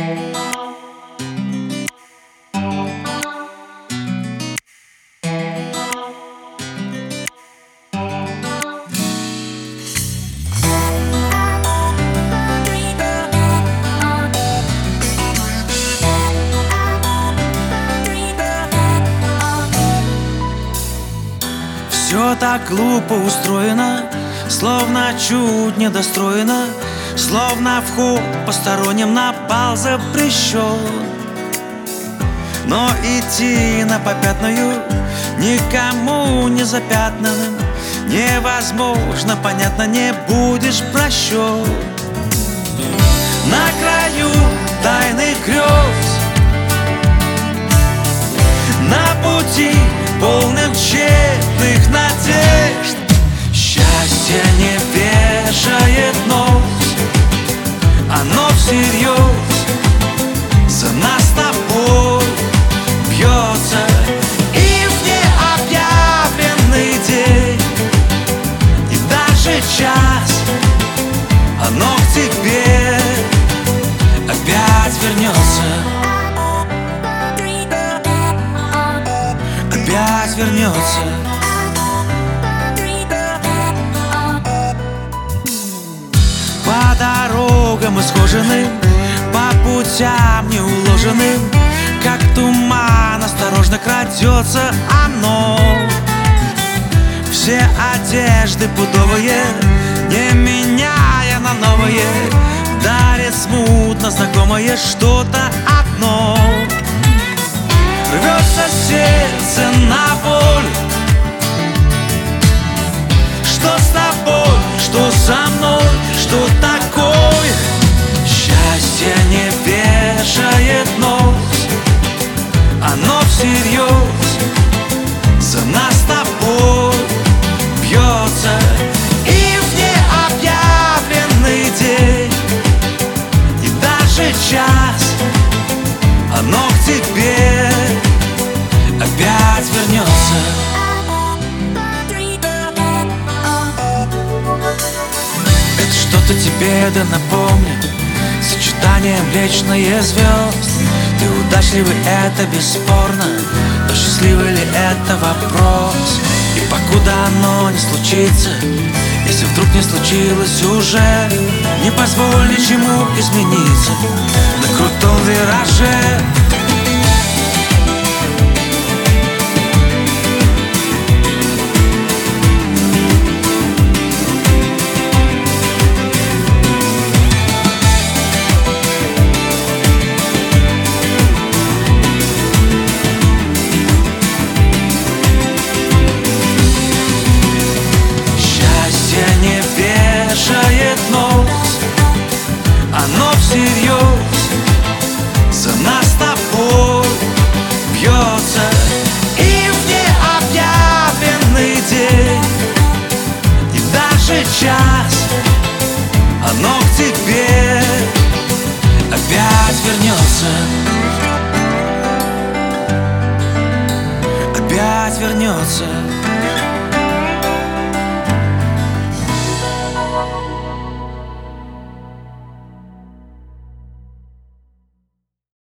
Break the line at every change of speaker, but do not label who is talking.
Все так глупо устроено, словно чуть недостроено, словно вход посторонним на бал запрещен. Но идти на попятную никому не запятнанным невозможно, понятно, не будешь прощен. На краю тайных грез, на пути полным тщетных надежд, счастье не вешает нос, оно всерьез за нас с тобой бьется. И в необъявленный день, и даже час, оно к тебе опять вернется. Опять вернется. По дорогам исхоженным, по путям неуложенным, как туман осторожно крадется оно. Все одежды пудовые, не меняя на новые, дарит смутно знакомое что-то одно. Рвется сердце на боль. Что с тобой, что со мной, что такое? Счастье не вешает нос, оно всерьез за нас с тобой бьется. И в необъявленный день, и даже час, оно к тебе опять вернется. Это что-то тебе да напомнит сочетание Млечные звезд. Ты удачливый, это бесспорно, но счастливый ли это вопрос? И покуда оно не случится, если вдруг не случилось уже, не позволь ничему измениться на крутом вираже. Оно всерьез за нас с тобой бьется. И в необъявленный день, и даже час, оно к тебе опять вернется. Опять вернется.